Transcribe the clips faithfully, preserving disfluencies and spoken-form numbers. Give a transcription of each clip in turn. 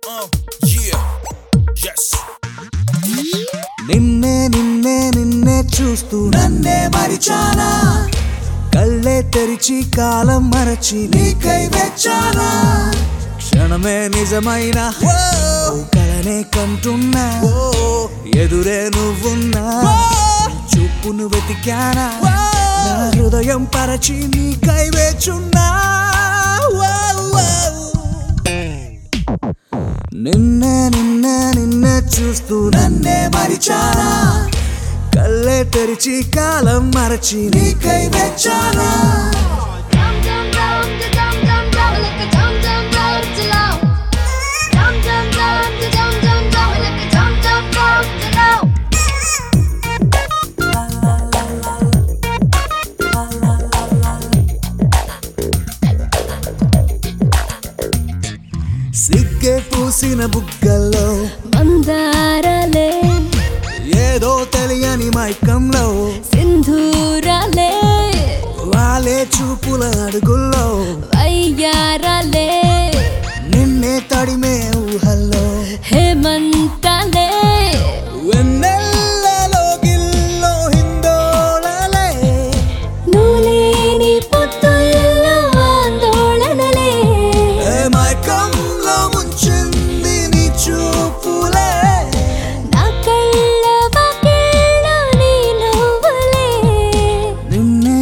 Uh, yeah. Yes. నిన్నే నిన్నే నిన్నే చూస్తూ నన్నే మరిచానా కళ్ళే తెరిచి కాలం మరచి నీకై వెచ్చానా క్షణమే నిజమైన కలనే కంటున్నా ఎదురే నువ్వున్నా చూపును వెతికానా నా హృదయం పరచి నీకై వేచున్నా నిన్నే నిన్నే నిన్నే చూస్తూ నన్నే మరిచానా కళ్ళే తెరిచి కాలం మరచి నీకై వెచ్చానా సిగ్గే పూసిన బుగ్గల్లో మందారాలే ఏదో తెలియని మైకంలో సింధూరాలే వాలే చూపుల అడుగుల్లో వయ్యారాలే నిన్నే తడిమే ఊహల్లో హేమంతాలే వెన్నెల్లలో గిల్లో హిందోళలే నులేని పొత్తుల్లో ఆందోళనలే ఏ మైకంలో ముంచింది నీ చూపులే నా కళ్ళ వాకిళ్ళ నీ నవ్వులే నిన్నే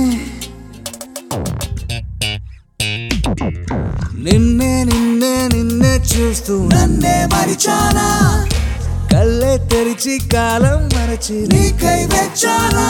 నిన్నే నిన్నే నిన్నే చూస్తూ నన్నే మరిచానా కళ్ళే తెరిచి కాలం మరచి నీకై వెచ్చానా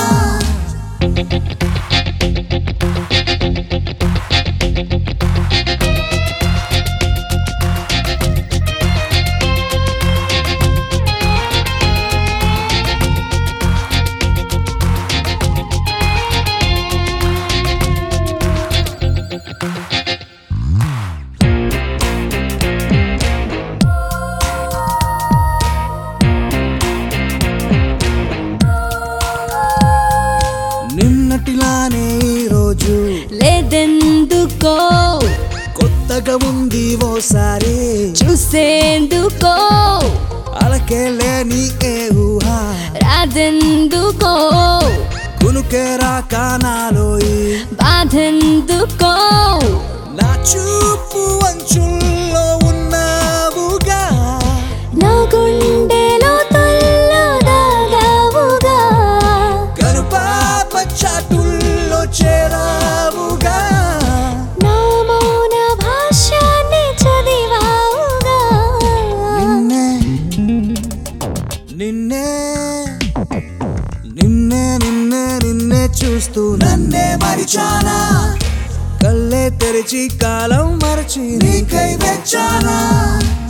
నిన్నటిలానే ఈరోజు లేదెందుకో కొత్తగా ఉంది ఓసారి చూసేందుకో అలకే లేని ఏ ఊహ రాదెందుకో కునుకే రాక నాలో ఈ బాధెందుకో నా చూపు అంచుల్లో ఉన్నావుగా నా గుండెలో తొల్లో దాగావుగా కనుపాప చాటుల్లో చేరావుగా నా మౌన భాషాన్ని చదివావుగా నిన్నే నిన్నే నిన్నే నిన్నే నిన్నే చూస్తూ నన్నే మరిచానా కళ్ళే తెరిచి కాలం మరచి నీకై వెచ్చానా